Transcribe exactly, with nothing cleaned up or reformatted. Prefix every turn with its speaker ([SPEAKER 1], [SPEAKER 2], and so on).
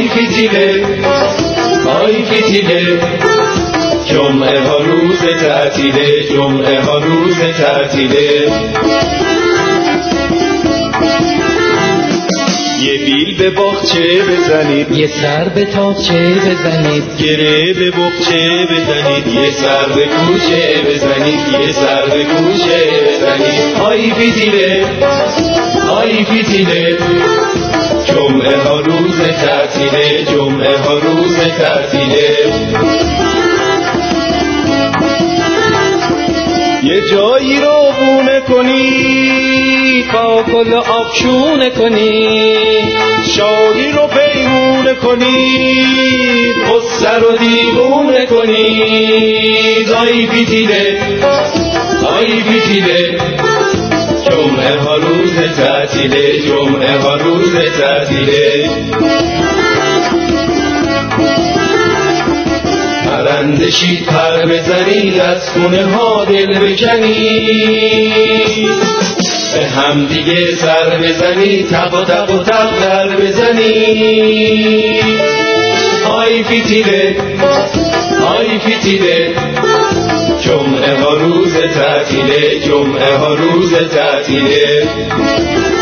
[SPEAKER 1] آی فتیله آی فتیله جمعه ها روز تعطیله جمعه ها روز تعطیله یه بیل به باغچه بزنید
[SPEAKER 2] یه سر به تاقچه بزنید
[SPEAKER 1] گره به بغچه بزنید یه سر به کوچه بزنید یه سر به کوچه بزنید آی فتیله آی فتیله جمعه ها روز تعطیله جمعه ها روز تعطیله یه جایی رو بونه کنی
[SPEAKER 2] کاکل آبشونه کنی
[SPEAKER 1] شاهی رو پیمونه کنی قصه رو دیوونه کنی آی فتیله آی فتیله جمعه ها روز تعطیله جمعه ها روز تعطیله پرنده شید پر بزنید از خونه ها دل بکنید به هم دیگه سر بزنید تق و تق و تق در بزنید آی فتیله آی فتیله جمعه ها روز تعطیله جمعه ها روز تعطیله